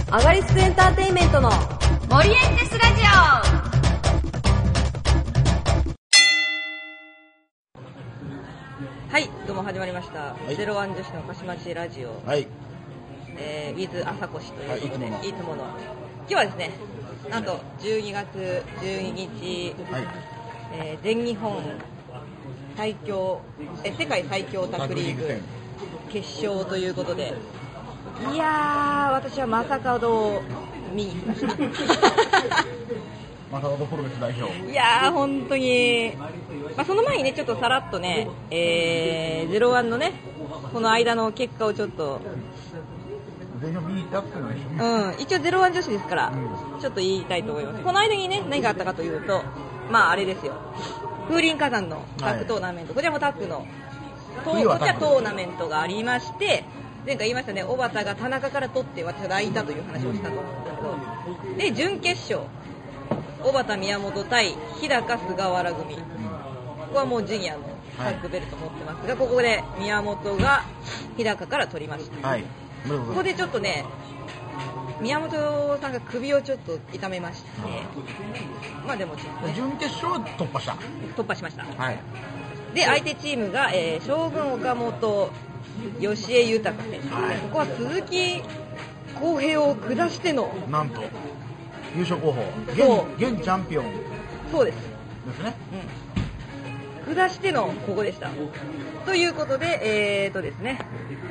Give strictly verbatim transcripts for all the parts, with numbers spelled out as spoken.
アガリスクエンターテインメントのオリエンテスラジオ。はい、どうも始まりました、 はい、 ゼロワン女子の鹿島市ラジオ、 はい、 えー、ウィズ朝越ということで、 はい、 いつもの今日はですね、なんとじゅうにがつじゅうににち、はい、えー、全日本最強え世界最強タッグリーグ決勝ということで、いやー、私はまさかの見に行きましたまさかのプロレス代表。 いやー、本当に、まあ、その前にね、ちょっとさらっとね、えー、ゼロワンのね、この間の結果をちょっと、 全日本見に行ったってのでしょ。 うん、一応ゼロワン女子ですから、うん、ちょっと言いたいと思います。この間にね、何があったかというと、まああれですよ、風林火山のタッグトーナメント、はい、こちらもタッグの、こちらトーナメントがありまして、前回言いましたね、小畑が田中から取って私が抱いたという話をしたと思うんですけど、で、準決勝、小畑宮本対日高菅原組、ここはもうジュニアのタッグベルト持ってますが、はい、ここで宮本が日高から取りました、はい、ここでちょっとね、宮本さんが首をちょっと痛めまして、まあでもちょっと、ね、 準決勝は突破した突破しました、 はい、 で相手チームが、えー、将軍岡本吉江豊選手、はい、ここは鈴木康平を下してのなんと優勝候補、現, 現チャンピオンそうですですね、 うん、下してのここでしたということで、えーとですね、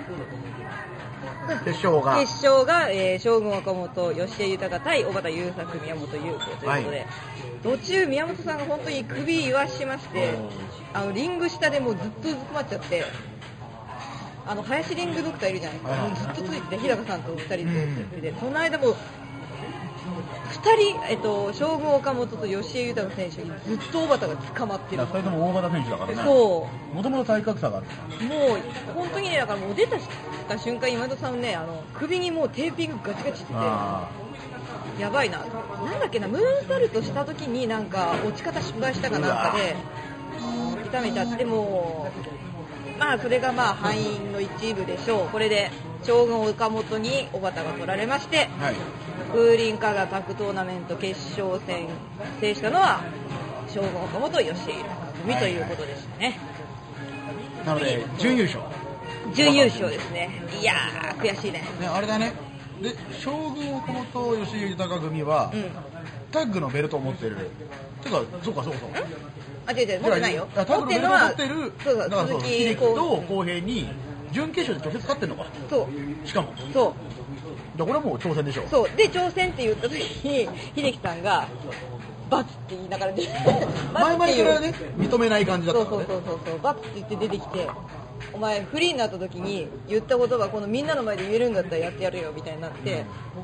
決勝が、 決勝が、えー、将軍岡本吉江豊対小畑優作宮本優子ということで、はい、途中宮本さんが本当に首言わしまして、あのリング下でもうずっとうずくまっちゃって、あの林リングドクターいるじゃないですか、はい、もうずっとついてて、日高さんとふたりで、でその間もふたり、えっと、将軍岡本と吉江豊選手にずっと小畑が捕まってる。 ふたりとも大型選手だからね。 そう。 もともと体格差がある。 もう本当にね、だからもう出た瞬間、今田さんね、あの首にもうテーピングガチガチしてて、やばいな。なんだっけな、ムーンサルトした時になんか落ち方失敗したかなんかで痛めちゃって、もうまあそれがまあ敗因の一部でしょう。これで将軍岡本に小畑が取られまして、はい、風林火山タッグトーナメント決勝戦制したのは将軍岡本吉江組ということでしたね。 なので準優勝準優勝ですね。いやー悔しいね。 ね、あれだね。で将軍岡本吉江豊組は、うん、タッグのベルトを持ってる。てかそうかそうかそうか。 あ、違う違う、持ってないよ。 タッグのベルトを持ってる。 そうそう、 だからそう、秀樹と浩平に準決勝で直接勝ってんのか。 そう。 しかも。 そう。 じゃこれはもう挑戦でしょ。 そうで挑戦って言った時に秀樹さんがバツって言いながら出て前々からね認めない感じだったからね。そうそうそうそう、バツって言って出てきて、お前フリーになった時に言った言葉このみんなの前で言えるんだったらやってやるよみたいになって、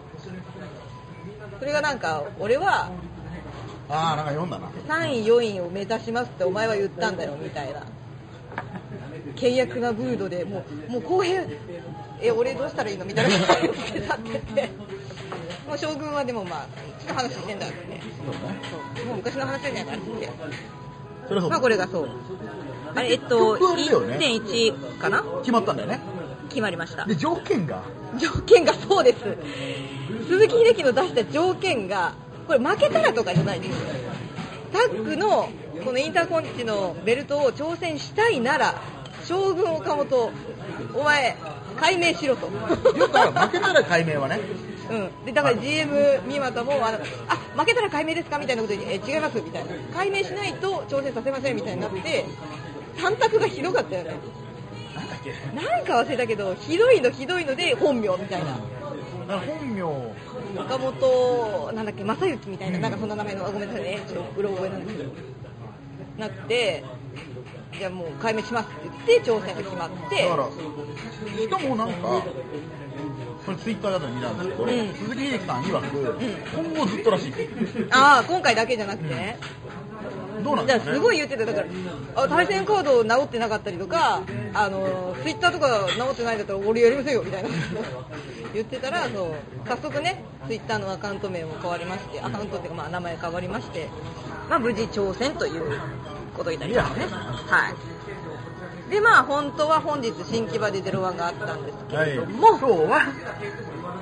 それがなんか俺はああなんか読んだな、 さんいよんいを目指しますってお前は言ったんだよみたいな険悪なムードで、もうもう公平、え俺どうしたらいいのみたいな感じでつけ去ってて、もう将軍はでもまあちょっと話してんだって、ね、そうもう昔の話じゃないからって、それそうまあこれがそうあれえっと いってんいち かな決まったんだよね。 決まりました。 で条件が条件がそうです。鈴木秀樹の出した条件がこれ負けたらとかじゃないです。タッグのこのインターコンチのベルトを挑戦したいなら将軍岡本お前解明しろと。 よく負けたら解明はね。 うん。でだから ジーエム 三股もあのあ負けたら解明ですかみたいなことでえ違いますみたいな。解明しないと挑戦させませんみたいになってさん択がひどかったよね。 なんだっけ。 なんか忘れたけどひどいのひどいので本名みたいな。 だから本名岡本なんだっけ正幸みたいな、うん、なんかそんな名前のごめんなさいねちょっとうろ覚えなんですけどなってじゃあもう解明しますって言って挑戦が決まって、 だからしかもなんかこれツイッターだと見たんですけど、うん、鈴木秀樹さん曰く、うん、今後ずっとらしい。 ああ今回だけじゃなくてね、 うん、どうなんですかね。 すごい言ってた。だからあ対戦カード直ってなかったりとか、あのツイッターとか直ってないんだったら俺やりませんよみたいな言ってたら、そう早速ねツイッターのアカウント名も変わりまして、アカウントっていうかまあ名前変わりまして、まあ無事挑戦ということになりますね。はい。でまあ本当は本日新木場でゼロワンがあったんですけれども、 はい、今日は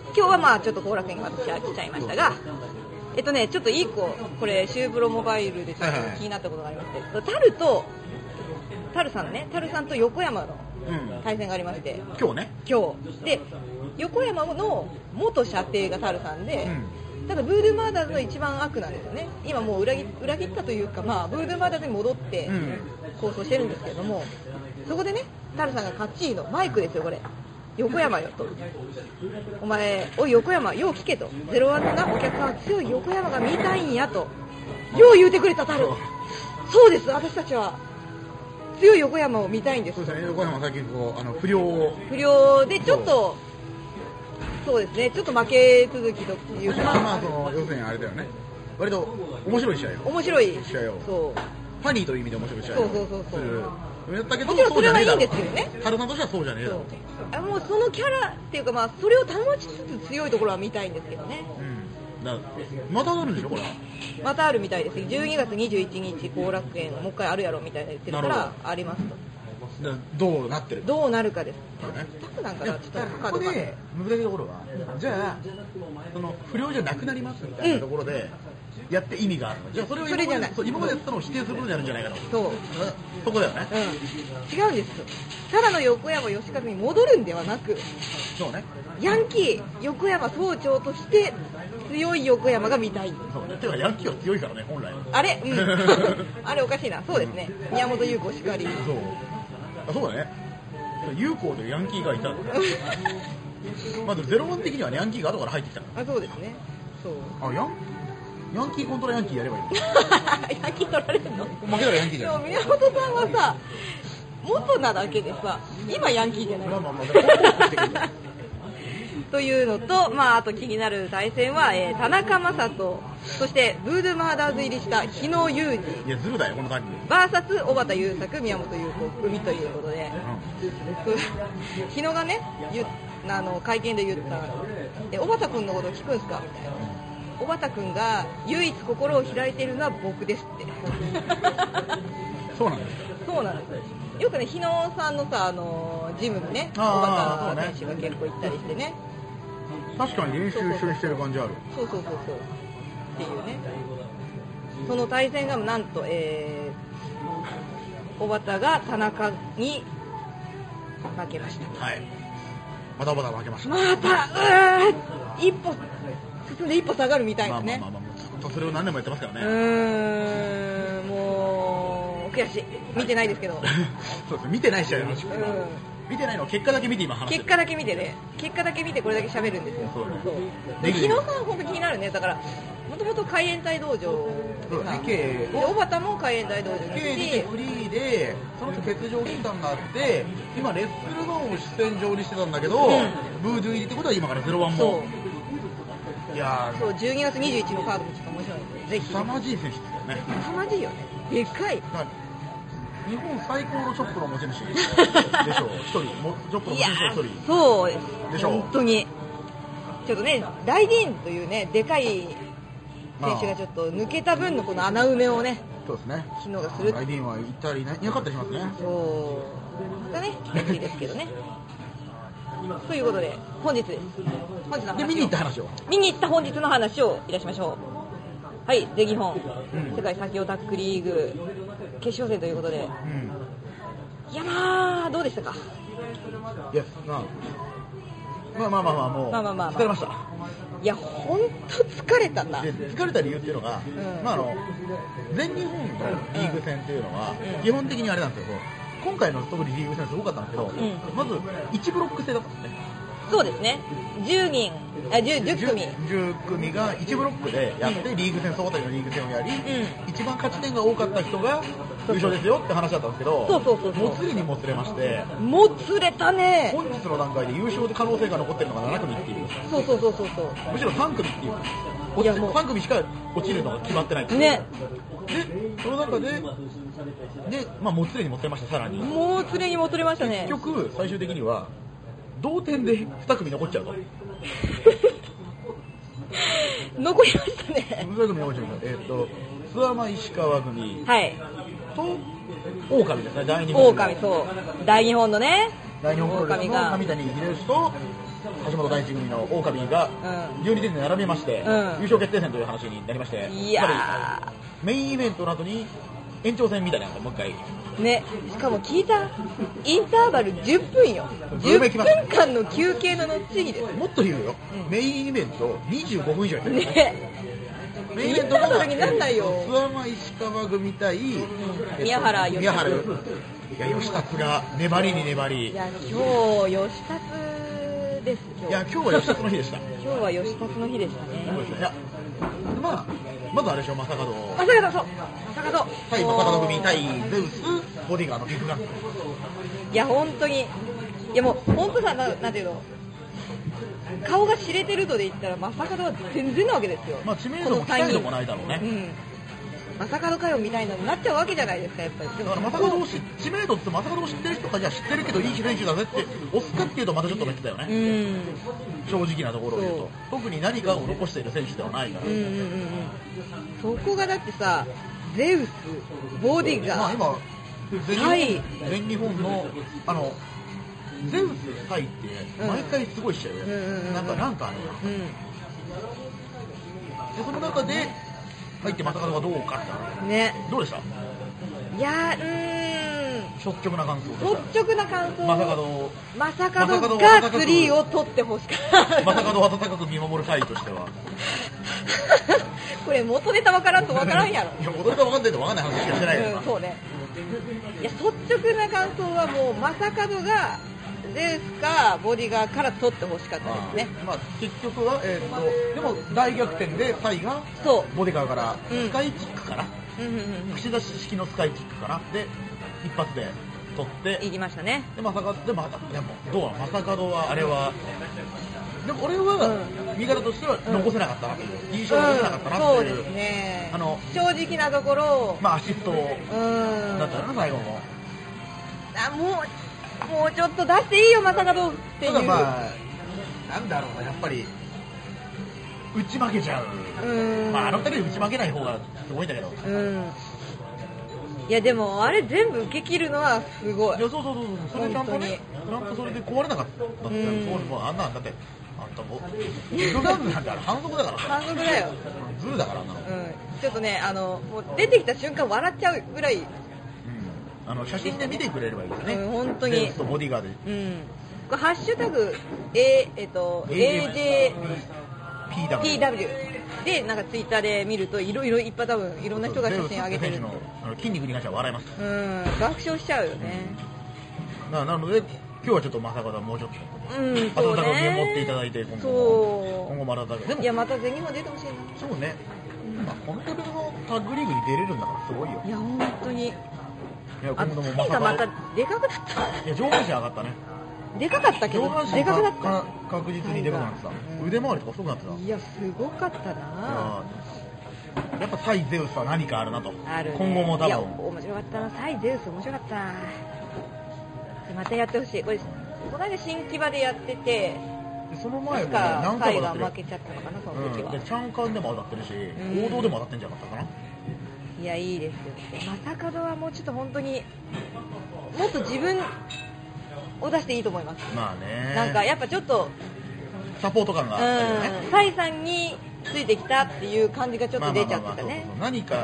今日はまあちょっと後楽園に私は来ちゃいましたが、えっとね、ちょっといい子、これシューブロモバイルでちょっと気になったことがありまして、はいはい、タルと、タルさんね、タルさんと横山の対戦がありまして、 うん、今日ね。 今日。で、横山の元射程がタルさんで、うん、ただブードゥーマーダーズの一番悪なんですよね。今もう裏切、裏切ったというか、まあ、ブードゥーマーダーズに戻って構想してるんですけれども、うん、そこでね、タルさんが勝ちのマイクですよ、これ。横山よと、お前、おい横山、よう聞けと、ゼロワンのなお客さんは強い横山が見たいんやと、よう言うてくれたタル、そうです、私たちは強い横山を見たいんです。 そうですね、横山は最近こうあの不良を不良でちょっとそうですね、ちょっと負け続きというか、 まあまあその要するにあれだよね、割と面白い試合を面白い試合をそうファニーという意味で面白い試合をそうそうそうそうやったけど、 もちろんそれはいいんですけどね、 タルさんとしてはそうじゃねえだろうあもうそのキャラっていうか、まあ、それを保ちつつ強いところは見たいんですけどね、 うん、だまたあるんでしょこれまたあるみたいです。じゅうにがつにじゅういちにち後楽園もう一回あるやろみたいな言ってるからありますと。 だどうなってるどうなるかです。 ね、 タフなんかな、ちょっとここで難しいところは、じゃあその不良じゃなくなりますみたいなところで、うん、やって意味があるの。じゃあそれを今まで、それじゃない、そう今までやったのを否定することになるんじゃないかと。 そう。 そこだよね。 うん。違うんですよ。ただの横山義和に戻るんではなく、 そうね。 ヤンキー横山総長として強い横山が見たい。 そうね。てかヤンキーは強いからね本来。 あれ、うん。あれおかしいな。そうですね。宮本優子しかり。 そう。あそうだね。優子というヤンキーがいた。まずゼロワン的には、ね、ヤンキーが後から入ってきた。 あそうですね。そう。 あヤンヤンキーコントラヤンキーやればいいの。 ヤンキー取られるの？ 負けたらヤンキーじゃん。 宮本さんはさ、元なだけでさ、今ヤンキーじゃない。 まあまあまあ。 というのと、まあ、あと気になる対戦は、えー、田中将人、そしてブードゥーマーダーズ入りした日野裕二、 いやずるだよこのタイプ。 バーサス小畑優作、宮本優子組ということで、うん、日野がねゆあの会見で言ったえ小畑君のこと聞くんすかみたいな。小畑君が唯一心を開いているのは僕ですって。 そうなんですか。 そうなんです。よくね日野さんのさあのジムにね小畑選手が結構行ったりしてね。 確かに練習一緒にしてる感じある。 そうそうそうそうっていうね。その対戦がなんと、えー、小畑が田中に負けました。 はい。またまた負けました。 またうー一歩進んで一歩下がるみたいなね。 まあまあまあまあ、ずっとそれを何年もやってますからね。 うーんもう悔しい。見てないですけど。 そうです。見てない試合の話。 うん。 見てないの結果だけ見て今話してる。 結果だけ見てね。結果だけ見てこれだけ喋るんですよ。 そう。 そうで日野さん本当気になるね。だからもともと海援隊道場でさ、で小畑も海援隊道場に行って、 フリーでその人欠場期間があって、今レッスルゾーンを主戦場にしてたんだけど、うん、ブードゥー入りってことは今からゼロワンも。そう。いやそうじゅうにがつにじゅういちのカードもちょっと面白いのでぜひ。 凄まじい選手ですよね。 凄まじいよね。でかい。 日本最高のチョップの持ち主でしょう。一人もチョップの持ち主の一人。 そうです。 でしょう。 本当にちょっとね大ディーンというねでかい選手がちょっと抜けた分のこの穴埋めをね。 そうですね。 機能がする。 大ディーンは行ったりいなかったりしますね。 そうまたね来てほしいですけどね。ということで本日です。本日の話をで見に行った話を見に行った本日の話をいたしましょう。はい、全日本、 うん、 世界最強タックリーグ決勝戦ということで、うん、いやまあどうでしたか。 いやまあまあまあまあもう、まあまあまあまあ、疲れました。 いや本当疲れたな。 で疲れた理由っていうのが、うん、まああの全日本のリーグ戦っていうのは、うん、基本的にあれなんですよ。今回の特にリーグ戦すごかったんですけど、うん、まずいちブロック制だったんですね。 そうですね。じゅうにん、あ 10, 10組。 じゅう組がいちブロックでやって、うん、リーグ戦、総当たりのリーグ戦をやり、うん、一番勝ち点が多かった人が優勝ですよって話だったんですけど、 そうそうそうそう。 もつれにもつれまして、 もつれたね。 本日の段階で優勝で可能性が残ってるのがなな組っていう。 そうそうそうそうそう。 むしろさん組っていう。いやもうさん組しか落ちるのが決まってないっていう。 ね。 で、その中で、で、まあ、もつれにもつれました、さらに。 もつれにもつれましたね。 結局、最終的には、同点でに組残っちゃうと。 残りましたね。 に組残っちゃうと。えっ、ー、と、諏訪間石川組。 はい。 と、狼ですね、大日本。 狼、そう。大日本のね。 大日本プロレスの上谷秀吉と、 橋本大地組の狼がじゅうにてんで並びまして、うん、優勝決定戦という話になりまして、 いやーメインイベントの後に延長戦みたいなのがもう一回ね、しかも聞いたインターバルじゅっぷんよ。じゅっぷんかんの休憩の後にです。 もっと言うよ、うん、メインイベントにじゅうごふん以上やってるね。 メインイベントがインターバルになんないよ。 諏訪間石川組対、うん、 宮原義宮原いや吉達が粘りに粘り。 いや今日吉達です今日。 いや今日は吉達の日でした。 今日は吉達の日でしたね。 そうですね。いやまあまずあれでしょ、正門正門そう正門対正門組対ゼウスボディガーのビッグガン。いや本当にいやもう本当さ な, なんていうの顔が知れてるとで言ったら正門は全然なわけですよ。 まあ知名度も期待度もないだろうね。 うん正門かよみたいなのになっちゃうわけじゃないですかやっぱり。 だから正門を知名度って正門を知ってる人かじゃあ知ってるけどいい選手だぜって押すかっていうとまたちょっと別だよね。うん正直なところを言うと特に何かを残している選手ではないから。うんうんうんうんそこがだってさゼウスボディガー、 まあ、今全日本、はい、全日本のあのゼウス対って毎回すごいしちゃうよ、うん、なんかなんかあるよ、うん、でその中で入って正門がどうかってねどうでした？いやうーん率直な感想率直な感想正門正門がスリーを取ってほしかった正門を温かく見守る会としてはこれ元ネタ分からんと分からんやろいや元ネタ分かんないと分かんない話しかしてないから、 うん、そうねいや率直な感想はもう正門がゼウスかボディガーから取ってほしかったですね。 まあ、結局は、えー、とでも大逆転でサイがボディガーからスカイキックかな、うん、串出し式のスカイキックかなで一発で取っていきましたね。 で正門でもでもどうは正門はあれはでも俺は味方としては残せなかったなっていう、うん、いい勝負残せなかったなっていう、うん、そうですね。あの正直なところまあアシストだったな最後もあもうもうちょっと出していいよ正門っていう。ただまあなんだろうなやっぱり打ち負けちゃう、うんまあ、あの二人で打ち負けない方がすごいんだけど、うんいやでもあれ全部受け切るのはすごい。 いやそうそうそうそうそれちゃんとねちゃんとそれで壊れなかったって、うん、そうもうあんなんだってあんたもうビッグガンズなんてあれ反則だから反則だよズルだからな、うん、 ちょっとねあのもう出てきた瞬間笑っちゃうぐらい、うん、 あの写真で見てくれればいいですね、 うん、本当にゼウスとボディガーで、 うん、これハッシュタグ A えっと エージェーピーダブリュー でなんかツイッターで見るといろいろいっぱい多分いろんな人が写真上げてるの筋肉に関しては笑います。 うん爆笑しちゃうよね。 な, なので今日はちょっと正門はもうちょっと、うん、温かく見守っていただいて今後も今後も温かくでもいやまた全日本出てほしいな。 そうね、うんまあ、このレベルのタッグリーグに出れるんだからすごいよ。 いや本当にいや今度も正門またでかくなった。 いや上半身上がったね。 でかかったけど上半身でかくなった確実にでかくなってた、うん、腕回りとか細くなってた。 いやすごかったな。 やっぱサイゼウスは何かあるなとある、ね、 今後も多分いや面白かったな。サイゼウス面白かったな。またやってほしい。これこの間新木場でやっててその前も、ね、 何回も当たってる。サイが負けちゃったのかなその時は、 うん、でチャンカンでも当たってるし、うん、王道でも当たってんじゃなかったかな。 いやいいですよ。正門はもうちょっと本当にもっと自分を出していいと思います。 まあねなんかやっぱちょっとサポート感があったよね。 サイさんについてきたっていう感じがちょっと出ちゃってたね。 何か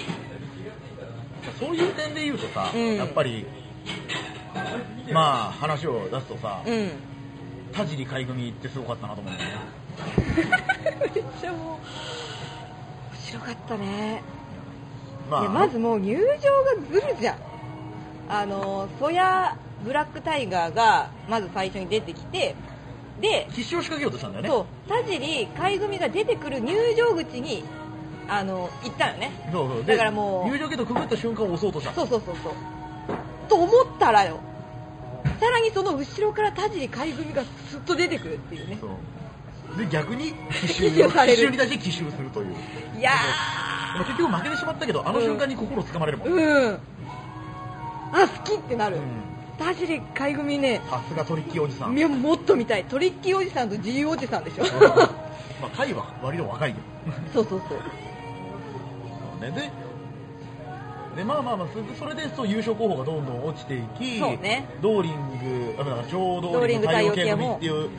そういう点で言うとさ、うん、やっぱりまあ話を出すとさ、うん、田尻海組ってすごかったなと思うんだよね。 めっちゃもう面白かったね。まあ、いやまずもう入場がずるじゃん。あのソヤブラックタイガーがまず最初に出てきてで必勝を仕掛けようとしたんだよね。 そう田尻海組が出てくる入場口にあの行ったよね。 そうそうだからもう入場ゲートくぐった瞬間を押そうとした。 そうそうそうそうと思ったらよさらにその後ろから田尻海組がすっと出てくるっていうね。 そうで逆に奇襲される奇襲に対して奇襲するという。 いやー結局負けてしまったけどあの瞬間に心をつかまれるもん。 うん、うん、あ好きってなる、うん田尻海組ねさすがトリッキーおじさん。 いやもっと見たい。トリッキーおじさんと自由おじさんでしょ。 まあ海は割と若いよ。 そうそうそうね、ででまあまあまあそれでそう優勝候補がどんどん落ちていき、 そうね、 ドーリングあ超ドーリング太陽系組っていうあ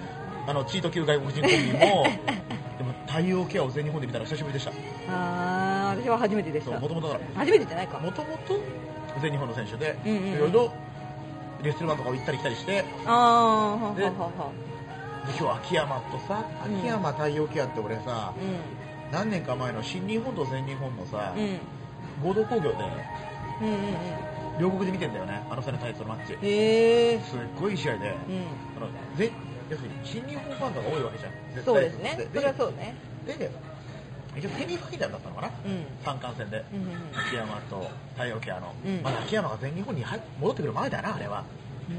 あのチート級外国人コンビもでも太陽ケアを全日本で見たら久しぶりでした。 あー、私は初めてでした。 もともとだから初めてじゃないか。 もともと全日本の選手で、 うんうんうん、 いろいろレッスルマンとかを行ったり来たりして、 あー、 でははははで今日秋山とさ、秋山太陽ケアって俺さ、 うん、 何年か前の新日本と全日本のさ、 うん、 合同興行でうんうんうん、 両国で見てんだよね、あの二人のタイトルマッチ。 へー、 すっごいいい試合で、 うん、 あのぜ要するに新日本ファンが多いわけじゃん。絶対そうですね、それはそうね。 で一応セミファイナルだったのかな、 うん、 三冠戦で、 うんうんうん、 秋山と太陽ケアの、 うん、 まだ秋山が全日本に入戻ってくる前だなあれは。 うん、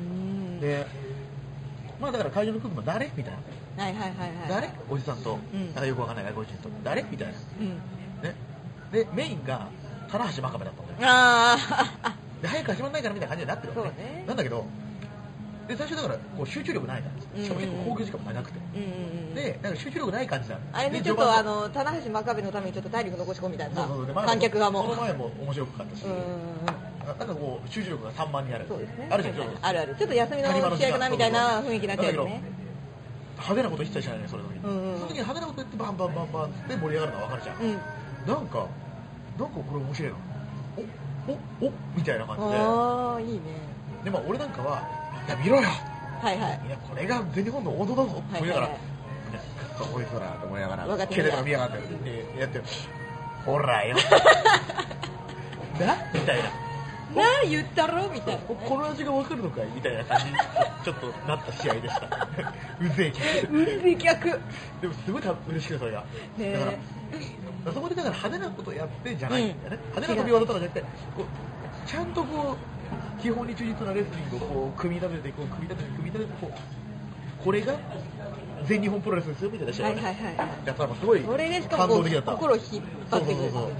でまあだから会場の空気も誰みたいな、 はいはいはいはい、 誰おじさんと、 うん、 なんかよくわかんない外国人と誰みたいな、 うん、 ね、でメインが棚橋真壁だったんだよ。 あで早く始まんないからみたいな感じになってるわけ、 そうね、 なんだけどで最初だからこう集中力ないからしかも結構攻撃時間も長くて、 うんうんうん、 でなんか集中力ない感じなの。 あれね、ちょっとあの棚橋真壁のためにちょっと体力残し込みみたいな、 そうそうそう、 観客がもうその前も面白かったし、 うんうんうん、 なんかこう集中力が散漫にある。 そうですね、 あるじゃん、 はいはい、あるある、ちょっと休みの試合かなみたいな雰囲気になっちゃうよね。 派手なこと一切しないね、それの時に、うんうん、その時に派手なこと言ってバンバンバンバンって盛り上がるのは分かるじゃん、うん、なんかなんかこれ面白いのおおおみたいな感じで、 ああいいね。 でも俺なんかはいや見ろよ、 はいはい、 いやこれが全日本の王道だぞって思いながら、はいはいはい、くっそこいつだなと思いながら蹴れたら見やがってやってほらよなみたいななあ言ったろみたいな、ね、 この味が分かるのかいみたいな感じにちょっとなった試合でしたうぜえ客うぜえ客でもすごい嬉しくてそれが、ね、だからそこでだから派手なことやってじゃないんだよね、うん、派手な飛び技とかじゃなくてこうちゃんとこう基本に忠実なレスリングをこう組み立ててこう組み立てて組み立ててこうこれが全日本プロレスですよみたいな試合を、ね、はいはいはい、やったらすごい感動的だった。 心を引っ張ってくる。そうそうそうそう、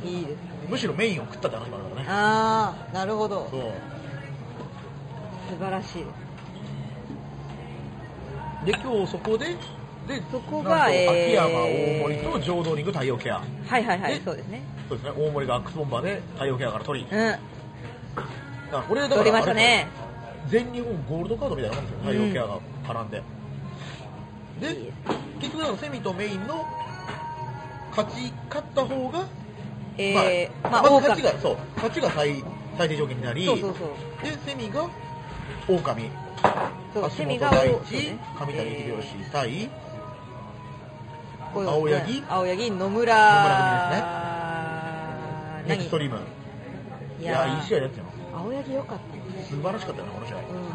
いいですね。 むしろメインを食ったって話もあるからね。 ああ、なるほど。 そう。 素晴らしい。 で今日そこででそこが、 えー、秋山大森とジョードーリング太陽ケア。 はいはいはい、そうですね。 そうですね。大森がアックスボンバーで太陽ケアから取り。 うん。だからこれだから取りましたね。 全日本ゴールドカードみたいなもんですよ。太陽ケアが絡んで。うん、で結局セミとメインの勝ち勝った方が。 えー、 まあ、まず勝ちが、そう、勝ちが 最, 最低条件になり、 そうそうそうで、セミが、狼、 そう橋本大地、ね、上谷秀吉対、青柳、 青柳、野村、野村組ですね。エクストリーム。いや、いい試合だったよ。 青柳良かった。 素晴らしかったよね、この試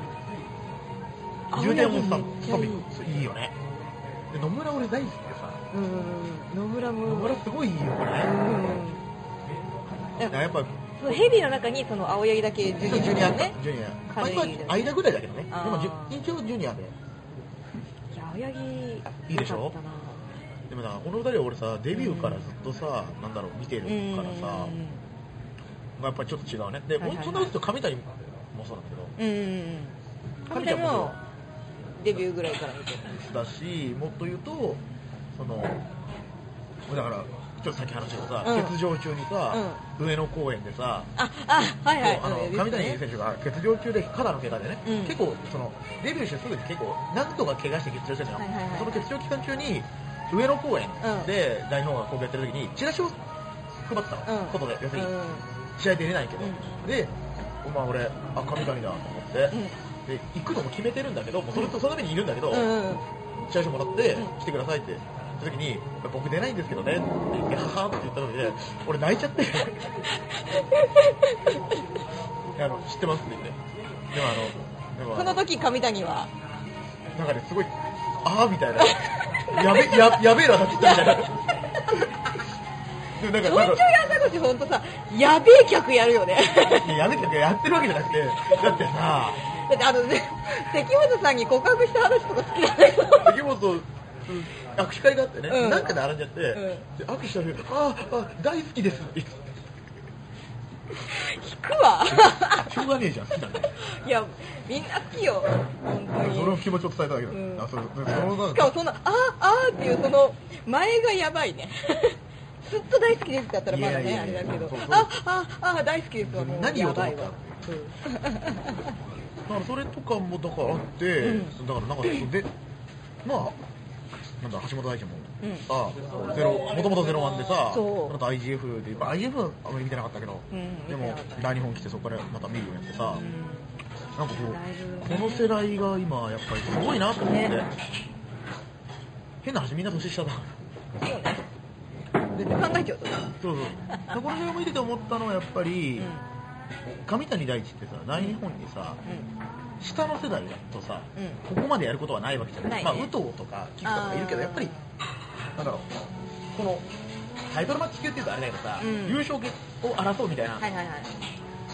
合。 うん、 じゅうてんもスタンプいいよね。で、野村俺大好きでさ、 うん、野村も。 野村すごいいいよ、これ。うんやっぱヘビーの中にその青柳だけジュニア、 ジュニアね、ジュニア、まあ、今間ぐらいだけどね、でも一応ジュニアで。 いや青柳いいでしょ。でもだからこの二人は俺さデビューからずっとさ、うん、なんだろう見てるからさ、うん、やっぱりちょっと違うね。で、はいはいはい、そんなこと上谷もそうなんだけど、うん、上谷もデビューぐらいから見てるだし、もっと言うとそのだから。ちょっとさっき話したけどさ、うん、欠場中にさ、うん、上野公園でさ、 あ、あ、はいはい、 あの上谷選手が欠場中で肩の怪我でね、うん、結構そのデビューしてすぐに結構何度か怪我して欠場してるのよ、はいはいはい、その欠場期間中に上野公園で大日本がこうやってる時にチラシを配ったの、うん、外で要するに試合出れないけど、うん、で、まあ俺あ上谷だと思って、うん、で行くのも決めてるんだけど、もうそれとそのためにいるんだけど、うん、チラシもらって来てくださいって。その時に僕出ないんですけどねって言ってははって言った時で俺泣いちゃってあの知ってますって言って、でもあのでもその時上谷はなんかねすごいあーみたいなやべ や, やべえなって言ったみたいなでもなんかちょいちょい朝口ほんとさやべえ客やるよねやべえ客やってるわけじゃなくてだってさだってあのね関本さんに告白した話とか好きじゃないの関本握手会があってね、うん、なんか並んじゃって、うん、で握手したらああ大好きですって言って引くわしょうがねえじゃん好きだねいやみんな好きよ本当にその気持ちを伝えただけだ、うん、あそそのしかもそのああっていうその前がやばいねずっと大好きですってやったらまだねいやいやいやあれだけどあああ大好きですわもう何をと思ったの、うん、だからそれとかもだからあって、うん、だからなんかでまあなんだ橋本大地もさ、うん、ゼロもともとゼロワンでさ、あと アイジーエフ で アイジーエフ はあんまり見てなかったけど、うん、でも大日本来てそこからまた見るようになってさ、うん、なんかこうこの世代が今やっぱりすごいなと思って、ね、変な話みんな年下だそうねで考えちゃうとねそうそうこの辺を見てて思ったのはやっぱり、うん、上谷大地ってさ大日本にさ、うん、下の世代だとさ、うん、ここまでやることはないわけじゃない、ないね、まあ、武藤とか菊とかいるけどやっぱりなんだろうこのタイトルマッチ級っていうとあれだけどさ、うん、優勝を争うみたいな、はいはいはい、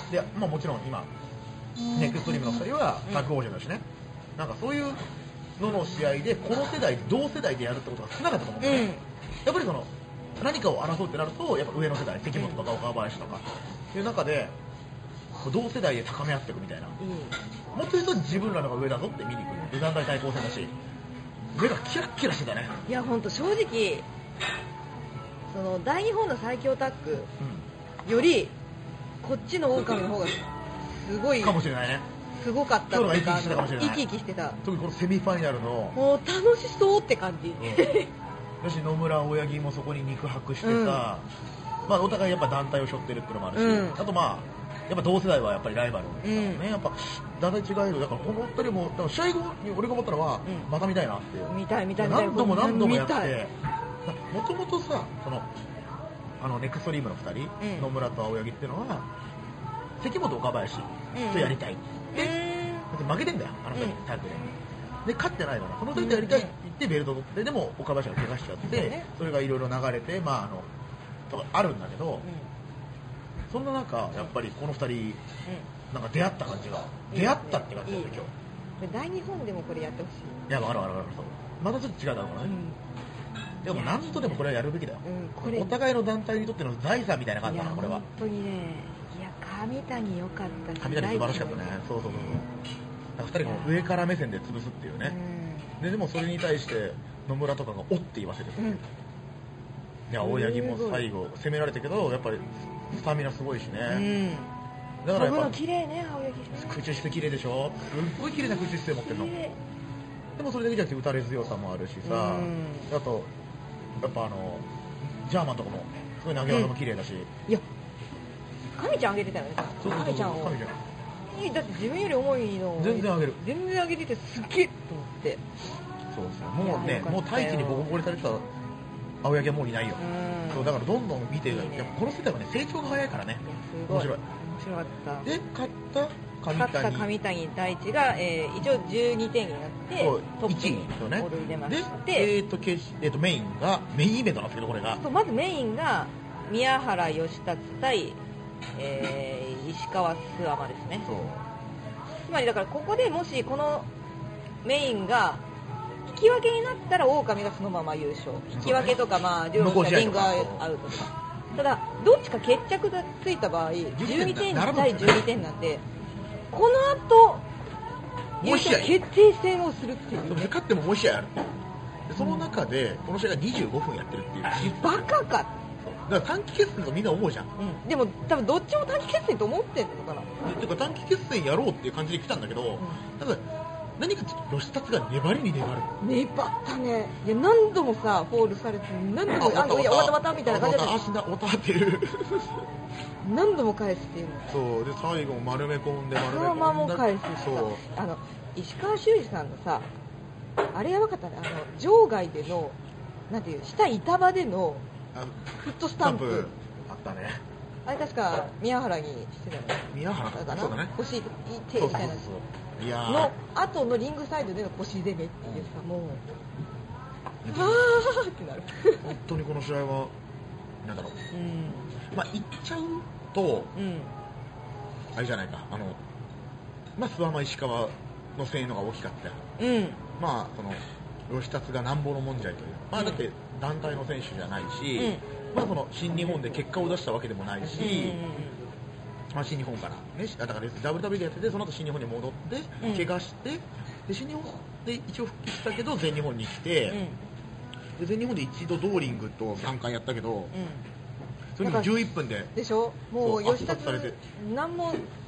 で、まあ、もちろん今、うん、ネクストリームのふたりはタッグ王者だしね、うん、なんかそういうのの試合でこの世代同世代でやるってことが少なかったと思うんだよね、うん、やっぱりその何かを争うってなるとやっぱ上の世代関本とか岡林とかいう中で同世代で高め合っていくみたいな、うん、もっと言うと自分らのが上だぞって見に行く団体対抗戦だし目がキラッキラしてたね。 いや本当正直その大日本の最強タッグよりこっちの狼の方がすごいかもしれないね。 すごかったというか生き生きしてた。 特にこのセミファイナルのもう楽しそうって感じ、うんよし野村大八木もそこに肉薄してさ、うん、まあ、お互いやっぱ団体を背負ってるっていうのもあるし、うん、あとまあやっぱ同世代はやっぱりライバルだね、うん、やっぱ団体違えるだからこのふたりもだから試合後に俺が思ったのは、うん、また見たいなっていう見たい見たい見たい何度も何度もやってもともとさそのあのネクストリームのふたり、うん、野村と青柳っていうのは関本岡林とやりたい、うん、で負けてんだよあの時、うん、タッグでで勝ってないのこの時とやりたいって言ってベルト取ってでも岡林が怪我しちゃって、ね、それがいろいろ流れてまああのとかあるんだけど、うん、そんな中やっぱりこのふたり、うん、なんか出会った感じが、うん、出会ったって感じだよね今日大日本でもこれやってほしい。 いや分かる分かる分かるまたちょっと違うだろうからね、うん、でも何とでもこれはやるべきだよ、うん、これお互いの団体にとっての財産みたいな感じだなこれは。 本当にねいや上谷良かったし上谷素晴らしかったね。そうそうそうふたりが上から目線で潰すっていうね、うん、で, でもそれに対して野村とかがおって言わせる、うん、いや大八木も最後攻められたけどやっぱりスタミナすごいしね、 うん、だからやっぱ綺麗ね青柳空中姿勢綺麗でしょすっごい綺麗な空中姿勢持ってるのでもそれだけじゃなくて打たれ強さもあるしさ、うん、あとやっぱあのジャーマンとかもすごい投げ技も綺麗だし、うん、いや神ちゃん上げてたよね。 そうそうそう神ちゃんを神ちゃんだって自分より重いの全然上げる全然上げててすっげえと思ってそうですねもうねもう太一にボコボコにされてた青柳はもういないよ。そうだからどんどん見ていい、ね、やっぱこの世代はね成長が早いからね。 すごい面白い面白かった。 で勝った上谷勝った上谷大地が、えー、一応じゅうにてんになってトップに躍り出まして、 で、えーとけえー、とメインがメインイベントなんですけどこれがそうまずメインが宮原義達対えー、石川諏訪間ですね。そうつまりだからここでもしこのメインが引き分けになったら狼がそのまま優勝、引き分けとかまあ両者リングアウトとかただどっちか決着がついた場合じゅうにてん対じゅうにてんなんでこの後優勝決定戦をするっていう、ね、 勝ってももう一試合あるその中でこの試合がにじゅうごふんやってるっていうバカかだから短期決戦とみんな思うじゃん、 うん、でも多分どっちも短期決戦と思ってんのかなっていうか短期決戦やろうっていう感じで来たんだけど、うん、ただ何かちょっと吉達が粘りに粘る粘ったねいや何度もさフォールされて何度もあいや終わった終わったみたいな感じだったあ死んだ終わったっていう何度も返すっていうのそうで最後も丸め込んで丸め込んでそのままも返すそうあの石川修司さんのさあれやばかったねあの場外でのなんていう下板場でのフットスタンプあったねあれ確か宮原にしてたの宮原かなそうだね腰手みたいなの後のリングサイドでの腰攻めっていうさ、うん、もうあーってなる本当にこの試合はなんだろう、うん、まあ言っちゃうと、うん、あれじゃないかあのまあ諏訪間石川の声援のが大きかったよ、うん、まあその吉達がなんぼのもんじゃいというまあだって団体の選手じゃないし、うんまあ、その新日本で結果を出したわけでもないし、まあ、新日本から、ね、だから ダブリューダブリュー でやっててその後新日本に戻って怪我して、で新日本で一応復帰したけど全日本に来て、で全日本で一度ドーリングとさんかいやったけど、それにじゅういっぷんででしょもう吉達何も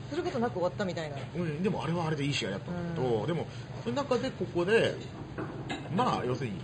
することなく終わったみたいな、 うん、でもあれはあれでいい試合だったんだけど、うん、でもその中でここでまあ要するに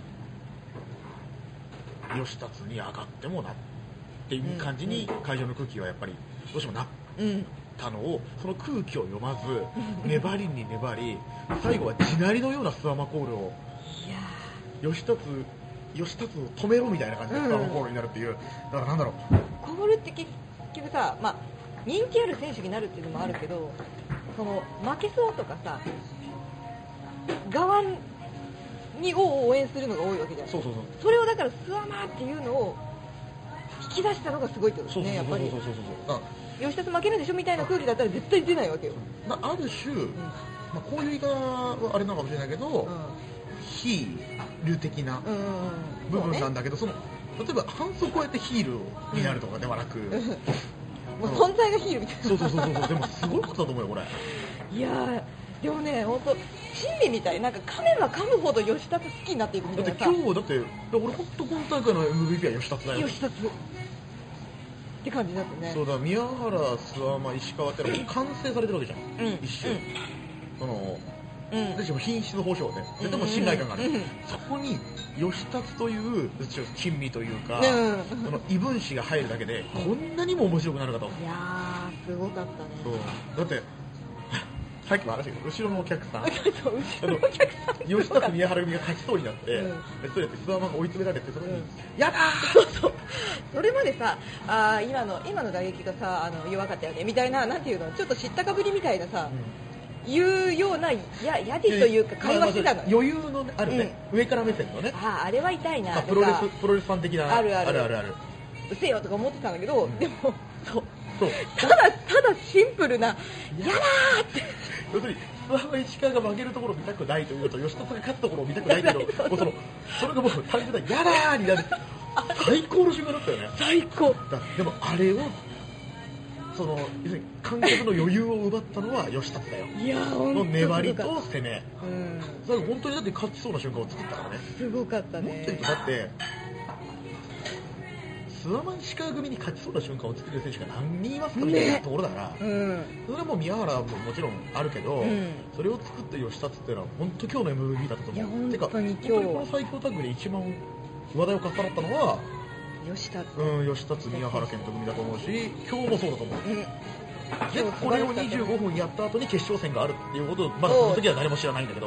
吉達に上がってもなっていう感じに会場の空気はやっぱりどうしてもなったのを、その空気を読まず粘りに粘り最後は地鳴りのようなスワマコールを吉達吉達を止めろみたいな感じでスワマコールになるっていう、だからなんだろう、 コールって結局さ、まあ、人気ある選手になるっていうのもあるけど、その負けそうとかさ側にを応援するのが多いわけじゃん。 そうそうそう、 それをだからスワマーっていうのを引き出したのがすごいってことですね。やっぱり吉達負けるでしょみたいな空気だったら絶対出ないわけよ。 まあ、ある種、うん、まあ、こういう言い方はあれなのかもしれないけど、うん、ヒール的な部分なんだけど、その例えば反則をやってヒールになるとかではなく、うん、 もう存在がヒールみたいな。 そうそうそうそう、でもすごいことだと思うよこれ。 いやーでもね、本当珍味みたい、なんか噛めば噛むほど吉達好きになっていくみたいなさ。 だって今日だって俺本当今大会の エムブイピー は吉達だよ。 吉達って感じだったね。 そうだ、宮原、諏訪間、石川ってのはもう完成されてるわけじゃん、うん、一瞬、うん、その、うん、でしかも品質の保証で、うん、でも信頼感がある、うんうん、そこに吉達という珍味というか、うん、その異分子が入るだけでこんなにも面白くなるかと。 いやーすごかったね。 そうだってさっきも話したけど後ろのお客さん後ろのお客さん吉達宮原組が勝ちそうになって、うん、それやって諏訪間が追い詰められてそこに、うん、やだーそうそう、それまでさあ今の今の打撃がさあの弱かったよねみたいな、なんていうのちょっと知ったかぶりみたいなさ、うん、いうようなややじというか会話してたの、まあ、 余裕のあるね、うん、上から目線のね、 あああれは痛いな、 まあ、プロレスプロレスファン的なあるあるあるあるあるうせよとか思ってたんだけど、うん、でもそうそうただただシンプルなやだーって要するに諏訪間石川が負けるところを見たくないというと吉達が勝つところを見たくないけどもうそのそれがもう単純なやだーになる最高の瞬間だったよね。 最高だでもあれをその要するに観客の余裕を奪ったのは吉達だよ。 いやーの粘りと攻め、 うん、 最後本当にだって勝ちそうな瞬間を作ったからね。 すごかったね。 もっと言うとだって諏訪間石川組に勝ちそうな瞬間を作れる選手が何人いますかみたいなところだから、ね、うん、それはもう宮原ももちろんあるけど、うん、それを作った吉達っていうのは本当今日の エムブイピー だったと思う。 いや本当に今日てか本当にこの最強タッグで一番話題をかっさらったのは吉達、 うん、吉達宮原健人組だと思うし今日もそうだと思う、うん、でこれをにじゅうごふんやった後に決勝戦があるっていうことをまだその時は誰も知らないんだけど、 うん、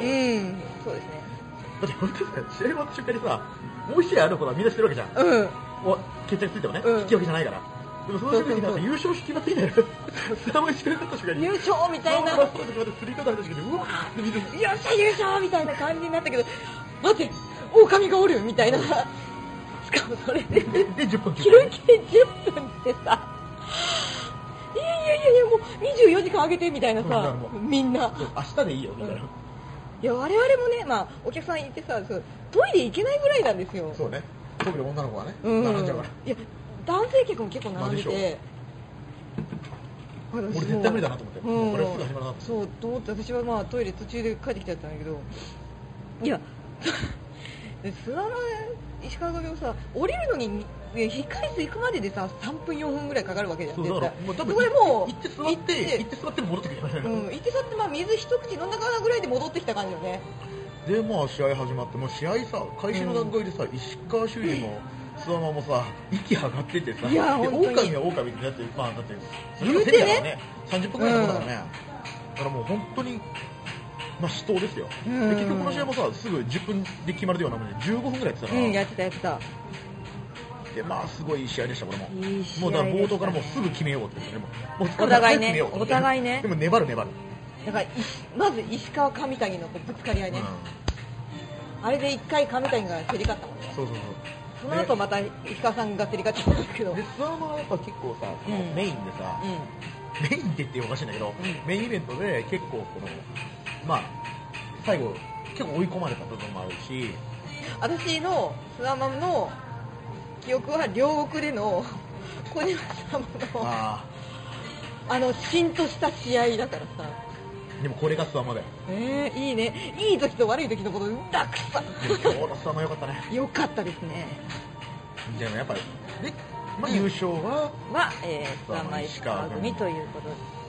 そうですね。 だって本当に試合終わった瞬間にさもう一試合あることはみんな知ってるわけじゃん、うん、決着ついてもね、うん、引き分けじゃないから。でもその瞬間になんか優勝式がついてる諏訪間石川になった瞬間に優勝みたいなスリーカード入った瞬間にうわーって見るよっしゃ優勝みたいな感じになったけど待って狼がおるみたいな、うん、しかもそれででじゅっぷん休憩じゅっぷんってさいやいやいやいやもうにじゅうよじかんあげてみたいなさ、うん、みんな明日でいいよみたいな、うん、 いや我々もね、まあ、お客さんいてさトイレ行けないぐらいなんですよ。 そうね、特に女の子はね、うん、並んじゃうから。 いや男性客も結構並んでて、 まあ、俺絶対無理だなと思って、うん、これすぐ始まるなとそうと思って私はまあトイレ途中で帰ってきちゃったんだけどいや諏訪間石川組もさ降りるのに控え室行くまででささんぷんよんぷんぐらいかかるわけじゃん。 そうだからもう多分これもう行って座って行って座って戻ってくるよね、 うん、行って座ってまあ水一口飲んだかなぐらいで戻ってきた感じよね。 でまあ試合始まってもう試合さ開始の段階でさ、うん、石川修理も諏訪間もさ息上がっててさ、 いやで狼は狼ってだってまあだってそれが手だからねさんじゅっぷんぐらいのことだからね、うん、だからもう本当にまあ死闘ですよ、うん、で結局この試合もさすぐじゅっぷんで決まるようなもんでじゅうごふんぐらいやってたから、 うん、やってたやってたでまあすごいいい試合でしたこれも。 いい試合もうだから冒頭からもうすぐ決めようって言ってねもうお互いねお互いねでも粘る粘るだからまず石川上谷のぶつかり合いね、うん、あれで一回上谷が競り勝ったもんね。 そうそうそうその後また石川さんが競り勝っちゃったんですけどで諏訪間はやっぱ結構さ、うん、メインでさ、うん、メインでって言うおかしいんだけど、うん、メインイベントで結構このまあ最後結構追い込まれた部分もあるし私の諏訪間の記憶は両国での小島さんのああの浸透した試合だからさ。 でもこれが諏訪間だよ。 えー、いいね。いい時と悪い時のことたくさん。 今日の諏訪間良かったね。 良かったですね。 でもやっぱりで、まあ、優勝は、 は、えー、諏訪間石川組ということ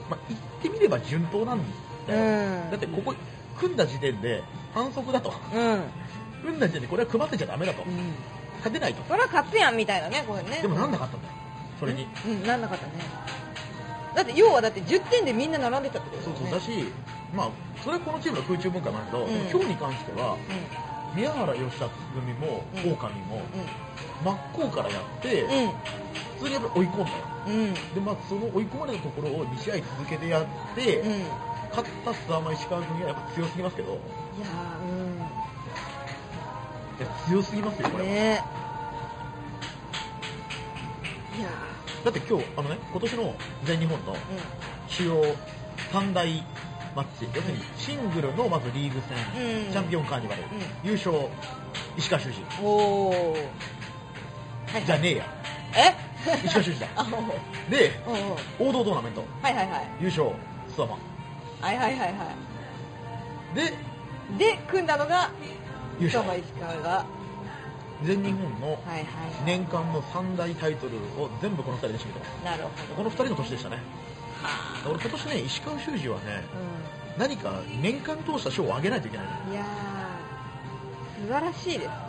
まあ、言ってみれば順当なんだよ、うん、だってここ組んだ時点で反則だと、うん、組んだ時点でこれは組ませちゃダメだと、うん、勝てないと、 それは勝つやんみたいなね、これね。 でもなんなかったんだよそれに、 うん、なんなかったね。だって要はだってじゅってんでみんな並んでたってことだよね。 そうそうだし、まあそれはこのチームの空中分解なんだけど、うん、今日に関しては、うん、宮原義達組も狼も、うん、真っ向からやって、うん、普通にやっぱり追い込んだよ、うん、でまあその追い込まれたところをに試合続けてやって、うん、勝った諏訪間石川組はやっぱ強すぎますけど、いやー、うん、いや強すぎますよこれは、ね、いやだって今日あのね今年の全日本の主要三大マッチ、要するにシングルのまずリーグ戦、うん、チャンピオンカーニバル、うん、優勝石川修司、おー、はい、じゃねえや、え石川修司だで王道トーナメント、はいはいはい、優勝諏訪間、 はいはいはいはいでで組んだのが諏訪間石川が全日本の年間の三大タイトルを全部このふたりで占めてます。 なるほど。 このふたりの年でしたね。は俺今年ね石川修司はね、うん、何か年間通した賞をあげないといけない。 いやー素晴らしいですね。いや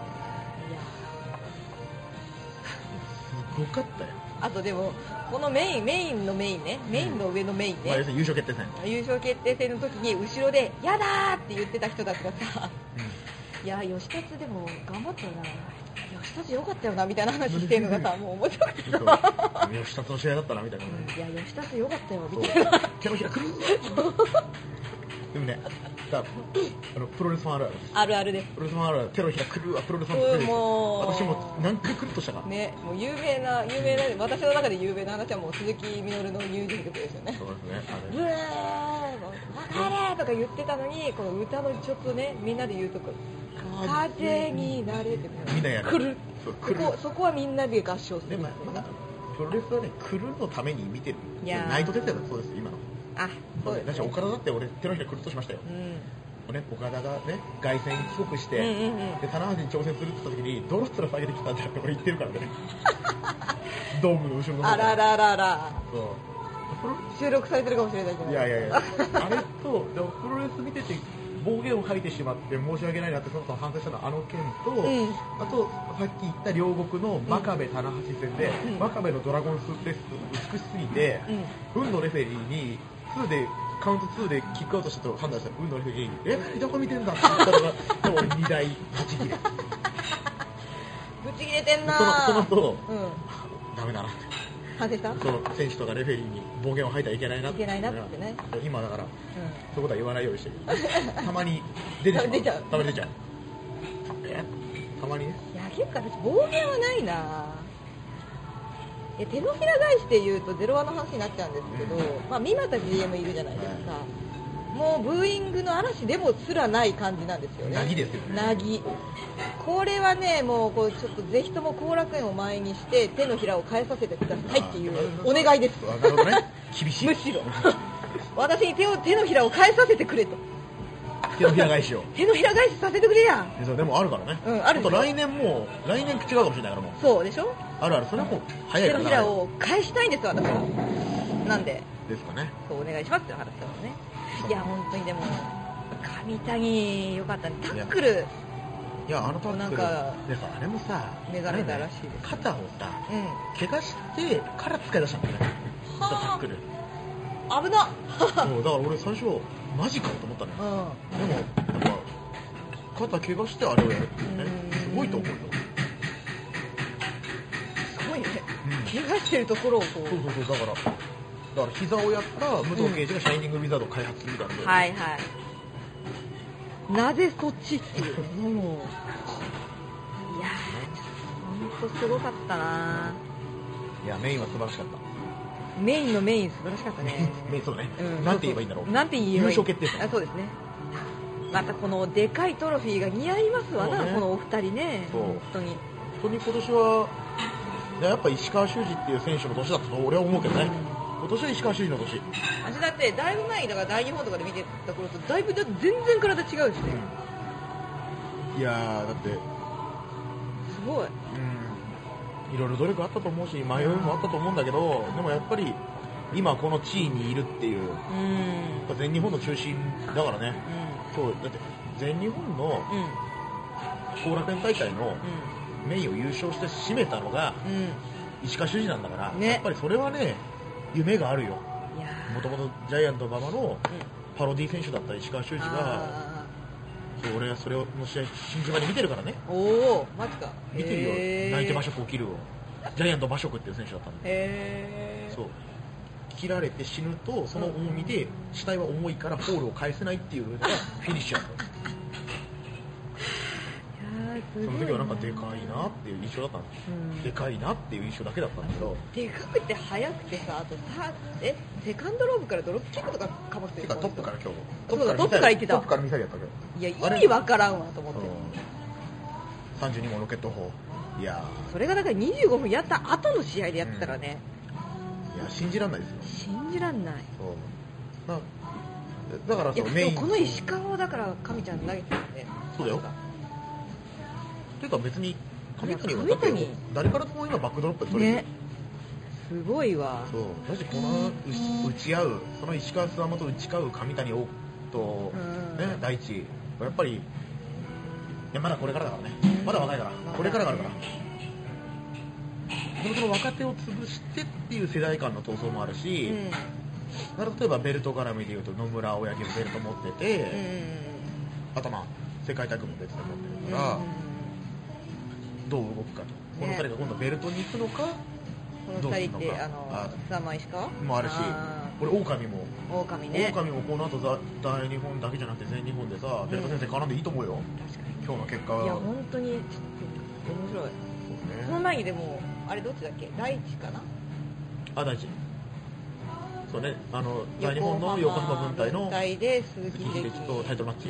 すごかったよ。 あとでもこのメインメインのメインね、メインの上のメインね、 まあ、要するに優勝決定戦優勝決定戦の時に後ろでやだーって言ってた人たちがさ、うん、いや吉達でも頑張ったよな、吉達良かったよなみたいな話してるのがさもう面白くてさ吉達の試合だったなみたいな、 うん、いや吉達良かったよみたいな手のひらくるでもねだあのプロレスファンあるあるあるあるです。 プロレスファンあるある手のひらくるはプロレスファンって、うん、もう私も何回くるっとしたかね、もう有名な有名な私の中で有名な話はもう鈴木みのるの友人曲ですよね。 そうですね。 ブー分かれとか言ってたのにこの歌のちょっとねみんなで言うとこ風になれってみんなやる来るそこそこはみんなで合唱する。 でもプロレスはね来るのために見てる。いやナイト哲也だそうです今の。あ、そうですね。だし岡田だって俺手のひらくるっとしましたよ。うん、ね、岡田がね凱旋帰国して、うんうんうん、で棚橋に挑戦するって言った時にドロッツラ下げてきたんだって俺言ってるからね。ドームの後ろの方。 あらららら。そう。収録されてるかもしれないけど。 いやいやいや。あれとでもプロレス見てて暴言を吐いてしまって申し訳ないなってその後反省したのはあの件と、うん、あとさっき言った両国の真壁棚橋戦で、うん、真壁のドラゴンスーツレス美しすぎて、うん、運のレフェリーににでカウントにでキックアウトしたと判断した運のレフェリーにえどこ見てんだって言ったのが多分にだいブチ切れブチ切れてんなそのその後、うん、ダメだなって反省したその選手とかレフェリーに暴言を吐いたらいけないなっていけないなってね今だから、うん、そういうことは言わないようにしてるたまに出てしまう出ちゃうたまに出ちゃうえたまにねいや結構私暴言はないな。手のひら返しで言うとゼロワンの話になっちゃうんですけど、うん、まあ三股 ジーエム いるじゃないですか、はい、もうブーイングの嵐でもすらない感じなんですよね。 なぎですよね。 なぎこれはねもうこうちょっとぜひとも後楽園を前にして手のひらを返させてくださいっていうお願いです。 なるほどね厳しいむしろ私に手を手のひらを返させてくれと手のひら返しを手のひら返しさせてくれやん。でもあるからね、うん、 あると来年も来年違うかもしれないからもうそうでしょ。 あるあるそれはもう早いから手のひらを返したいんです私は。なんでですかねそうお願いしますっていう話だもんね。いや本当にでも上谷よかったねタックル。 いやあのタックルなんかでさあれもさ目覚めたらしいです、ね、 肩をさ、うん、怪我してから使い出したんだよねタックル危なそうだから俺最初マジかと思ったね、うん、でもやっぱ肩怪我してあれをやるっていうねすごいと思うよ。 すごいね、うん、怪我してるところをこうそうそうそうだからだから膝をやった武藤敬司がシャイニングウィザードを開発するみたいな、 うん、はいはいなぜそっちっていうもういやーほんとすごかったないやメインは素晴らしかったメインのメイン素晴らしかったねメインそうね、うん、なんて言えばいいんだろうなんて言えばいい優勝決定戦あそうですね。またこのでかいトロフィーが似合いますわな、ね、このお二人ねそう本当に本当に今年はやっぱ石川修司っていう選手の年だったと俺は思うけどね、うん今年は石川修司の年。 私だってだいぶ前にだから大日本とかで見てた頃とだいぶ全然体違うしね、 うん、いやーだってすごい、 うん、いろいろ努力あったと思うし迷いもあったと思うんだけどでもやっぱり今この地位にいるっていう、 うん、 全日本の中心だからね、うん、そうだって全日本の後楽園大会のメインを優勝して締めたのが石川修司なんだから、ね、やっぱりそれはね夢があるよ。もともとジャイアント馬場のパロディ選手だった石川修司が、うん、俺はそれをの試合新島で見てるからね。 おお、マジか。 見てるよ。泣いて馬食を切るをジャイアント馬食っていう選手だったんだ。 へー。 そう切られて死ぬとその重みで死体は重いからホールを返せないっていうのがフィニッシュなんだ。その時はなんかでかいなっていう印象だったんです、うん、でかいなっていう印象だけだったんだけど、 でかくて速くてさ、あとさ、えセカンドローブからドロップキックとかかまってる。 トップから今日トップからトップから行ってた。 トップからミサイルやったけど、 いや意味わからんわと思って、うん、 さんじゅうに号ロケット砲、いやそれがだからにじゅうごふんやった後の試合でやってたらね、 うん、いや信じらんないですよ。 信じらんない。 そうだからそうメインこの石川をだから神ちゃん投げてるね。 そうだよ。ていうか別に上谷はだって誰からとも今バックドロップで取れる、ね、 すごいわ。 そうだしこの打ち合うその石川諏訪間と打ち合う上谷と、ね、大地やっぱりいやまだこれからだからね、まだ若いからこれからがあるから、でもその若手を潰してっていう世代間の闘争もあるし、うん、例えばベルト絡みでいうと野村青柳のベルト持ってて、うん、あとまあ世界タッグも別で持ってるから、うん、どう動くかと、このふたりが今度ベルトに行くのか、ね、 このふたりってあの諏訪間石川もあるし、これ狼も狼ね、 狼もこの後大日本だけじゃなくて全日本でさ、ベルト先生絡んでいいと思うよ、確かに今日の結果は。 いや本当に面白い。そう、ね、この前にでもあれどっちだっけ、大地かな、 あ大地、そうね、あの大日本の横浜分隊の分隊で鈴木秀樹とタイトルマッチ。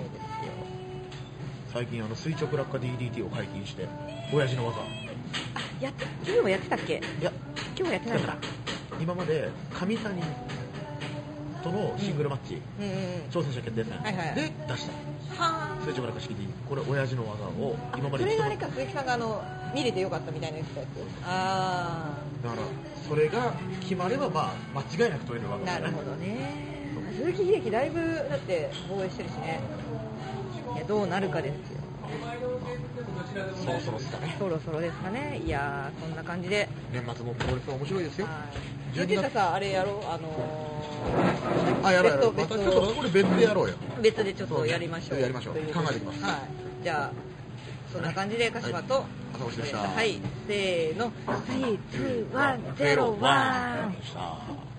最近あの垂直落下 ディーディーティー を解禁して親父の技、 あやって昨日もやってたっけ。 いや今日はやってないから。 今まで上谷とのシングルマッチ、うんうんうん、挑戦者決定戦、はいはい、で出したは垂直落下式 ディー、 これ親父の技を今まで。 それがあれか、鈴木さんがあの見れてよかったみたいなやつ。あだからそれが決まればまあ間違いなく取れるわけだね。 なるほどね。鈴木秀樹だいぶだって防衛してるしね。いやどうなるかですよ。 そろそろですかね。 そろそろですかね。いやーこんな感じで年末もプロレスは面白いですよ。 じゅうにがつさあれやろう、あのー、 あやろうやろう。またちょっとこれ別でやろうよ。 別でちょっとやりましょう。 やりましょう。考えてきます。 はい。じゃあそんな感じで鹿島と朝越でした。 はい、せーの、スリー、ツー、ワン、ゼロ、ワン。